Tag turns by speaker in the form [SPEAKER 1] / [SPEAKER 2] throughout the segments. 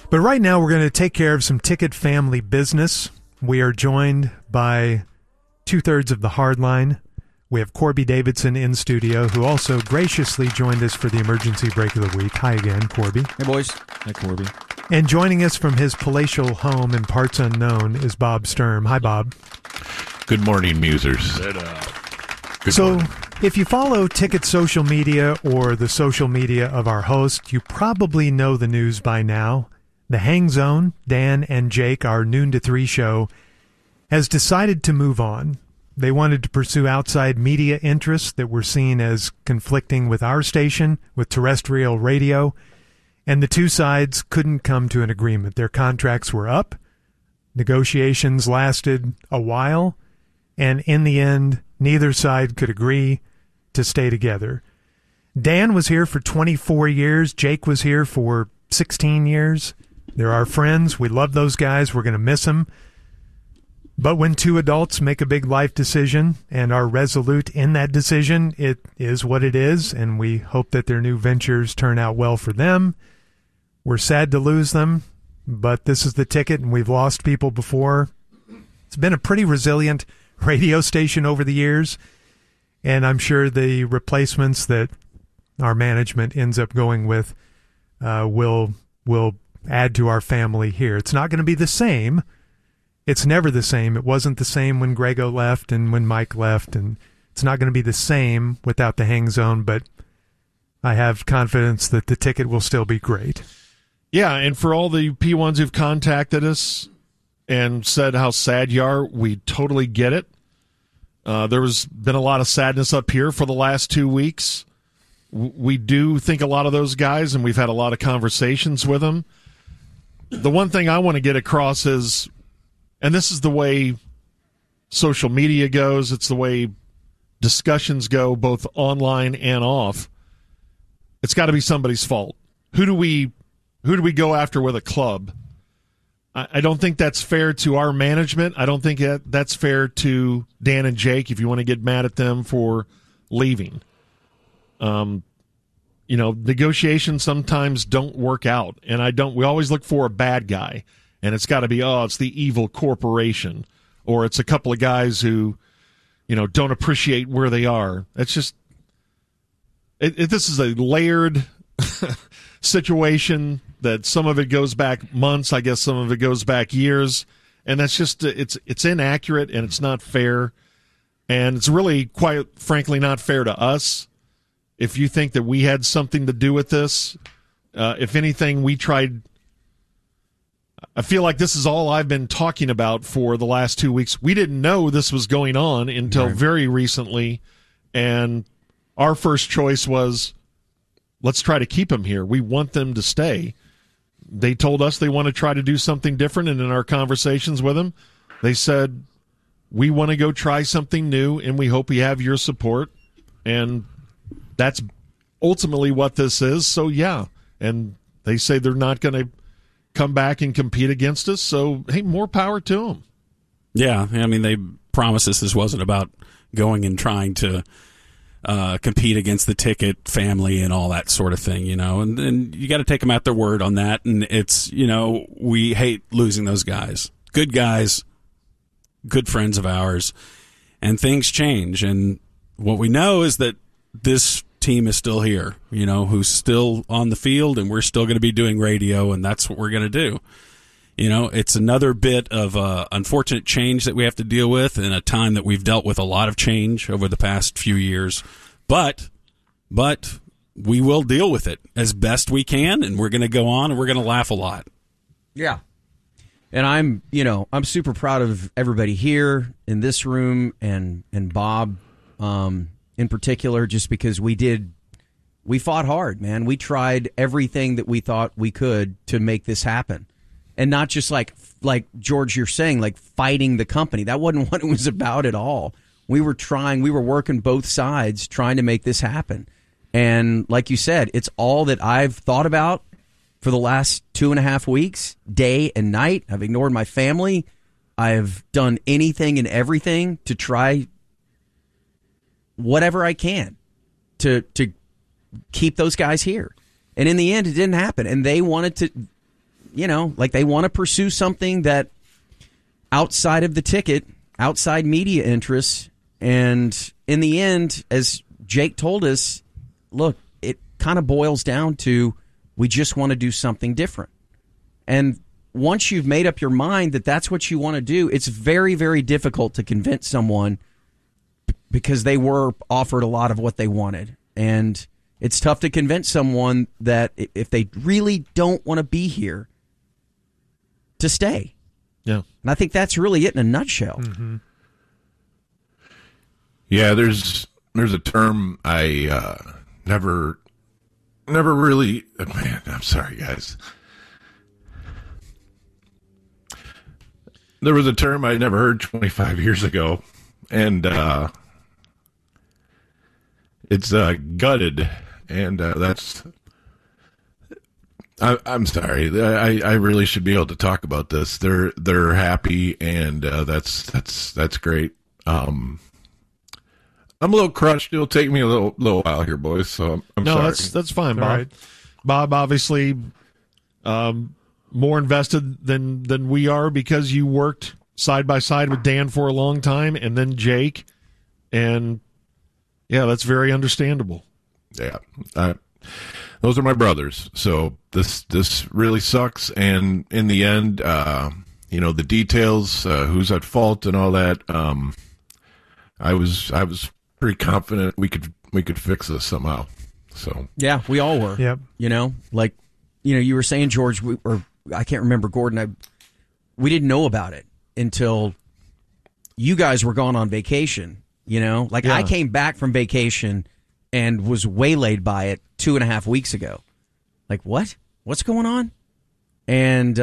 [SPEAKER 1] But right now we're going to take care of some Ticket family business. We are joined by two-thirds of the Hardline. We have Corby Davidson in studio, who also graciously joined us for the emergency break of the week. Hi again, Corby.
[SPEAKER 2] Hey, boys.
[SPEAKER 3] Hi, Corby.
[SPEAKER 1] And joining us from his palatial home in parts unknown is Bob Sturm. Hi, Bob.
[SPEAKER 4] Good morning, Musers. Good morning.
[SPEAKER 1] If you follow Ticket social media or the social media of our host, you probably know the news by now. The Hang Zone, Dan and Jake, our noon to 3 show, has decided to move on. They wanted to pursue outside media interests that were seen as conflicting with our station, with terrestrial radio, and the two sides couldn't come to an agreement. Their contracts were up. Negotiations lasted a while, and in the end, neither side could agree to stay together. Dan was here for 24 years. Jake was here for 16 years. They're our friends. We love those guys. We're going to miss them. But when two adults make a big life decision and are resolute in that decision, it is what it is, and we hope that their new ventures turn out well for them. We're sad to lose them, but this is the Ticket, and we've lost people before. It's been a pretty resilient radio station over the years, and I'm sure the replacements that our management ends up going with will add to our family here. It's not going to be the same. It's never the same. It wasn't the same when Grego left and when Mike left, and it's not going to be the same without the Hang Zone, but I have confidence that the Ticket will still be great.
[SPEAKER 3] Yeah, and for all the P1s who've contacted us and said how sad you are, we totally get it. There's been a lot of sadness up here for the last 2 weeks. We do think a lot of those guys, and we've had a lot of conversations with them. The one thing I want to get across is, and this is the way social media goes, it's the way discussions go, both online and off, it's got to be somebody's fault. Who do we go after with a club? I don't think that's fair to our management. I don't think that's fair to Dan and Jake if you want to get mad at them for leaving. Negotiations sometimes don't work out, and we always look for a bad guy, and it's got to be, it's the evil corporation, or it's a couple of guys who, don't appreciate where they are. It's just, this is a layered situation that some of it goes back months, I guess some of it goes back years, and that's just, it's inaccurate, and it's not fair, and it's really, quite frankly, not fair to us. If you think that we had something to do with this, if anything, we tried. I feel like this is all I've been talking about for the last 2 weeks. We didn't know this was going on until very recently, and our first choice was, let's try to keep them here. We want them to stay. They told us they want to try to do something different, and in our conversations with them, they said, we want to go try something new, and we hope we have your support, and that's ultimately what this is. So, yeah. And they say they're not going to come back and compete against us. So, hey, more power to them.
[SPEAKER 2] Yeah. I mean, they promised us this wasn't about going and trying to compete against the Ticket family and all that sort of thing, And you got to take them at their word on that. And it's, we hate losing those guys. Good guys, good friends of ours. And things change. And what we know is that this team is still here, who's still on the field, and we're still going to be doing radio, and that's what we're going to do. It's another bit of unfortunate change that we have to deal with in a time that we've dealt with a lot of change over the past few years. But we will deal with it as best we can, and we're going to go on, and we're going to laugh a lot.
[SPEAKER 5] Yeah. And I'm super proud of everybody here in this room and Bob, in particular, just because we fought hard, man. We tried everything that we thought we could to make this happen. And not just like George, you're saying, like fighting the company. That wasn't what it was about at all. We were working both sides trying to make this happen. And like you said, it's all that I've thought about for the last 2.5 weeks, day and night. I've ignored my family. I've done anything and everything to try whatever I can to keep those guys here. And in the end, it didn't happen. And they wanted to, like they want to pursue something that outside of the ticket, outside media interests. And in the end, as Jake told us, look, it kind of boils down to we just want to do something different. And once you've made up your mind that that's what you want to do, it's very, very difficult to convince someone because they were offered a lot of what they wanted. And it's tough to convince someone that if they really don't want to be here, to stay.
[SPEAKER 3] Yeah.
[SPEAKER 5] And I think that's really it in a nutshell.
[SPEAKER 1] Mm-hmm.
[SPEAKER 4] Yeah, there's a term I never really. Man, I'm sorry, guys. There was a term I never heard 25 years ago, and it's gutted, and that's. I'm sorry. I really should be able to talk about this. They're happy, and that's great. I'm a little crushed. It'll take me a little while here, boys. So I'm sorry.
[SPEAKER 3] That's fine, Bob.
[SPEAKER 1] All right.
[SPEAKER 3] Bob, obviously, more invested than we are because you worked side by side with Dan for a long time, and then Jake, and yeah, that's very understandable.
[SPEAKER 4] Yeah, those are my brothers. So this really sucks, and in the end, the details, who's at fault, and all that. I was pretty confident we could fix this somehow. So
[SPEAKER 5] Yeah, we all were.
[SPEAKER 1] Yep.
[SPEAKER 5] You were saying, George, or I can't remember, Gordon, we didn't know about it until you guys were gone on vacation,
[SPEAKER 3] Yeah.
[SPEAKER 5] I came back from vacation and was waylaid by it 2.5 weeks ago. Like, what? What's going on? And,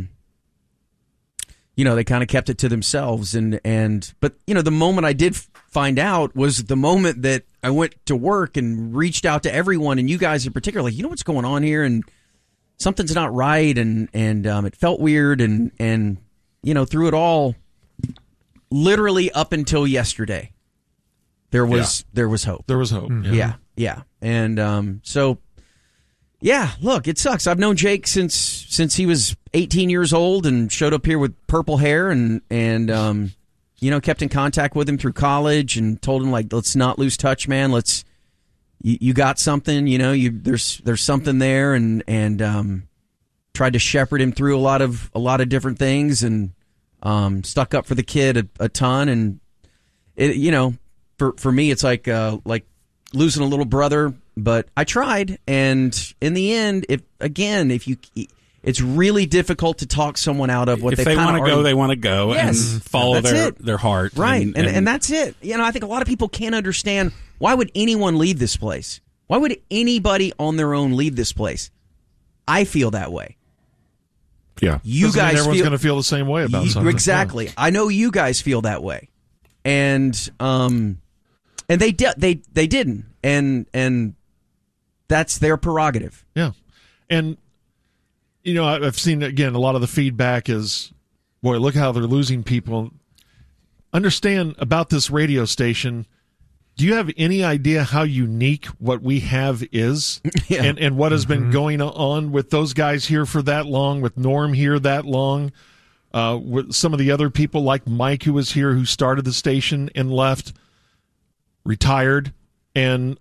[SPEAKER 5] they kind of kept it to themselves. But the moment I did find out was the moment that I went to work and reached out to everyone, and you guys in particular, like, what's going on here? And something's not right. And it felt weird. And through it all, literally up until yesterday, there was hope.
[SPEAKER 3] There was hope.
[SPEAKER 5] Mm-hmm. Yeah. And look, it sucks. I've known Jake since he was 18 years old and showed up here with purple hair and kept in contact with him through college and told him, like, let's not lose touch, man. You got something, there's something there, and tried to shepherd him through a lot of different things, and stuck up for the kid a ton. And it, for me, it's like losing a little brother, but I tried. And in the end, it's really difficult to talk someone out of what
[SPEAKER 2] if they want to go. They want to go,
[SPEAKER 5] yes,
[SPEAKER 2] and follow their heart,
[SPEAKER 5] right? And that's it. I think a lot of people can't understand, why would anyone leave this place? Why would anybody on their own leave this place? I feel that way.
[SPEAKER 4] Yeah,
[SPEAKER 3] you guys. Everyone's going to feel the same way about something.
[SPEAKER 5] Exactly. Yeah. I know you guys feel that way, and they didn't, and that's their prerogative.
[SPEAKER 3] Yeah, and I've seen, again, a lot of the feedback is, boy, look how they're losing people. Understand about this radio station, do you have any idea how unique what we have is?
[SPEAKER 5] Yeah.
[SPEAKER 3] And what has been going on with those guys here for that long, with Norm here that long, with some of the other people like Mike, who was here, who started the station and left, retired. And,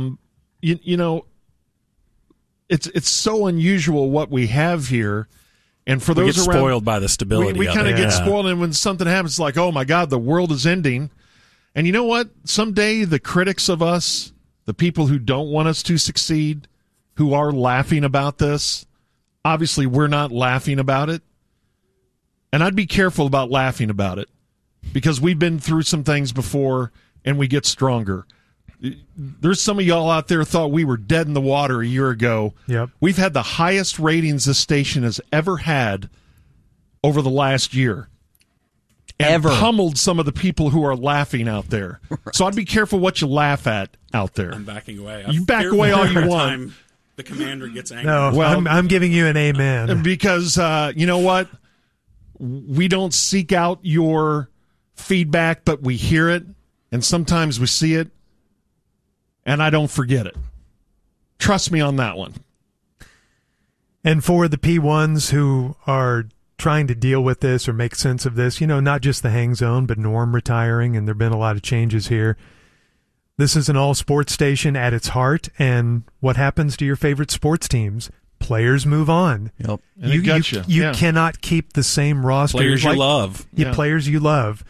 [SPEAKER 3] it's so unusual what we have here. And for those
[SPEAKER 2] get
[SPEAKER 3] around,
[SPEAKER 2] spoiled by the stability.
[SPEAKER 3] We kind of
[SPEAKER 2] it.
[SPEAKER 3] get spoiled, and when something happens, it's like, oh my God, the world is ending. And you know what? Someday the critics of us, the people who don't want us to succeed, who are laughing about this, obviously we're not laughing about it. And I'd be careful about laughing about it, because we've been through some things before and we get stronger. There's some of y'all out there thought we were dead in the water a year ago.
[SPEAKER 1] Yep.
[SPEAKER 3] We've had the highest ratings this station has ever had over the last year. And pummeled some of the people who are laughing out there. Right. So I'd be careful what you laugh at out there.
[SPEAKER 2] I'm backing away.
[SPEAKER 3] You back away all you want.
[SPEAKER 2] The commander gets angry.
[SPEAKER 1] No, well, I'm giving you an amen.
[SPEAKER 3] Because you know what? We don't seek out your feedback, but we hear it, and sometimes we see it, and I don't forget it. Trust me on that one.
[SPEAKER 1] And for the P1s who are trying to deal with this or make sense of this, not just the Hang Zone, but Norm retiring, and there have been a lot of changes here. This is an all-sports station at its heart, and what happens to your favorite sports teams? Players move on.
[SPEAKER 5] Yep.
[SPEAKER 1] You cannot keep the same roster.
[SPEAKER 2] Players you love.
[SPEAKER 1] Yeah, players you love.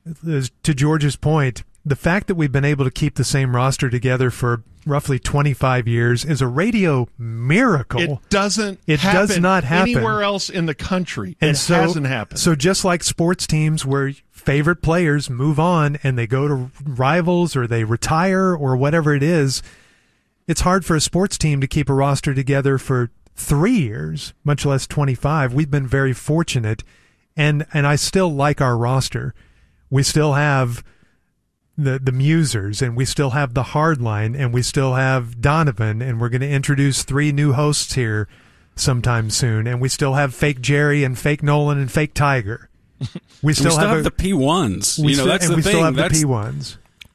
[SPEAKER 1] To George's point, the fact that we've been able to keep the same roster together for roughly 25 years is a radio miracle.
[SPEAKER 3] It does not happen anywhere else in the country. Hasn't happened.
[SPEAKER 1] So just like sports teams where favorite players move on and they go to rivals or they retire or whatever it is, it's hard for a sports team to keep a roster together for 3 years, much less 25. We've been very fortunate, and I still like our roster. We still have the Musers, and we still have the Hardline, and we still have Donovan, and we're going to introduce 3 new hosts here sometime soon, and we still have fake Jerry and fake Nolan and fake Tiger. We still have
[SPEAKER 2] the P1s. That's the thing.
[SPEAKER 1] We still have the P1s.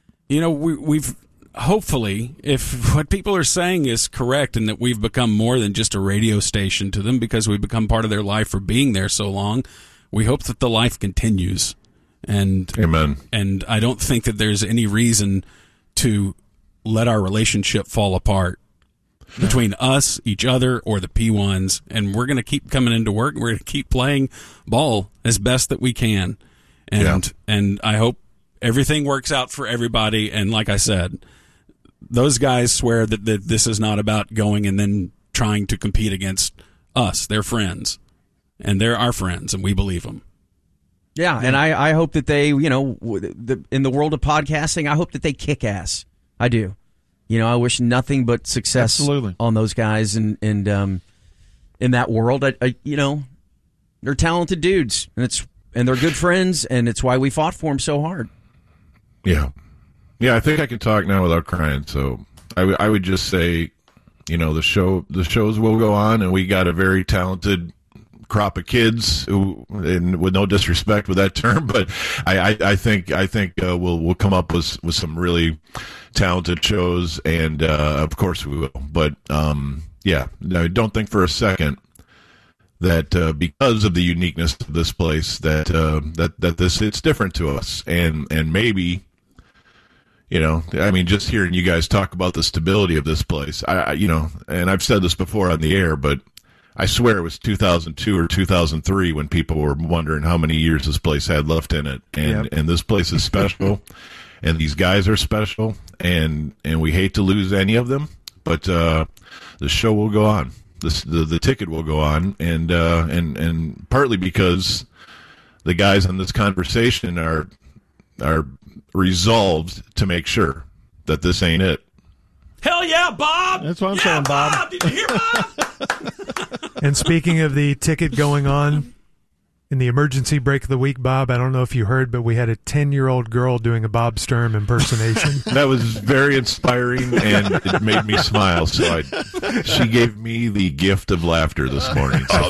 [SPEAKER 2] We've hopefully, if what people are saying is correct and that we've become more than just a radio station to them because we've become part of their life for being there so long, we hope that the life continues. And
[SPEAKER 4] Amen.
[SPEAKER 2] And I don't think that there's any reason to let our relationship fall apart between us, each other, or the P1s. And we're going to keep coming into work. We're going to keep playing ball as best that we can. And I hope everything works out for everybody. And like I said, those guys swear that this is not about going and then trying to compete against us. They're friends. And they're our friends, and we believe them.
[SPEAKER 5] Yeah, and I hope that they, in the world of podcasting, I hope that they kick ass. I do. I wish nothing but success on those guys and in that world. They're talented dudes, and they're good friends, and it's why we fought for them so hard.
[SPEAKER 4] Yeah. Yeah, I think I can talk now without crying. So I would just say, the shows will go on, and we got a very talented crop of kids who, and with no disrespect with that term, but I think we'll come up with some really talented shows, and of course we will. But I don't think for a second that because of the uniqueness of this place that this it's different to us, and maybe. Just hearing you guys talk about the stability of this place, and I've said this before on the air, but I swear it was 2002 or 2003 when people were wondering how many years this place had left in it. And this place is special, and these guys are special, and we hate to lose any of them, but the show will go on. The ticket will go on, and partly because the guys in this conversation are resolved to make sure that this ain't it.
[SPEAKER 2] Hell yeah, Bob!
[SPEAKER 3] That's what I'm saying, Bob.
[SPEAKER 2] Did you hear, Bob?
[SPEAKER 1] And speaking of the ticket going on, in the emergency break of the week, Bob, I don't know if you heard, but we had a 10-year-old girl doing a Bob Sturm impersonation.
[SPEAKER 4] That was very inspiring, and it made me smile. So she gave me the gift of laughter this morning. So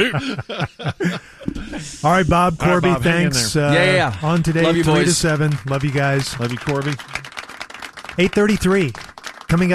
[SPEAKER 1] all right, Bob, Corby,
[SPEAKER 3] Bob,
[SPEAKER 1] thanks. On today,
[SPEAKER 5] Love you,
[SPEAKER 1] 3
[SPEAKER 5] boys.
[SPEAKER 1] to 7. Love you guys.
[SPEAKER 3] Love you, Corby.
[SPEAKER 1] 8:33. Coming up.